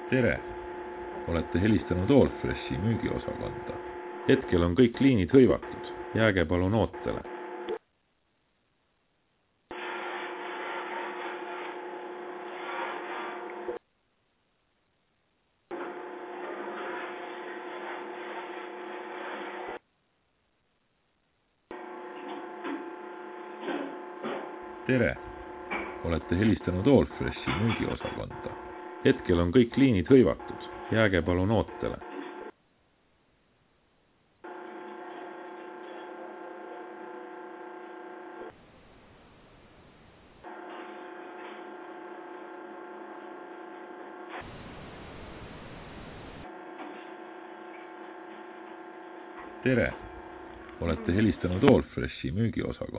tere! Olete helistanud Allfreshi müügiosakonda. Hetkel on kõik liinid hõivatud. Jääge palun ootele. Tere! Olete helistanud Allfreshi müügiosakonda. Hetkel on kõik liinid hõivatud. Jääge palun ootele. Tere! Olete helistanud Allfreshi müügiosakonda.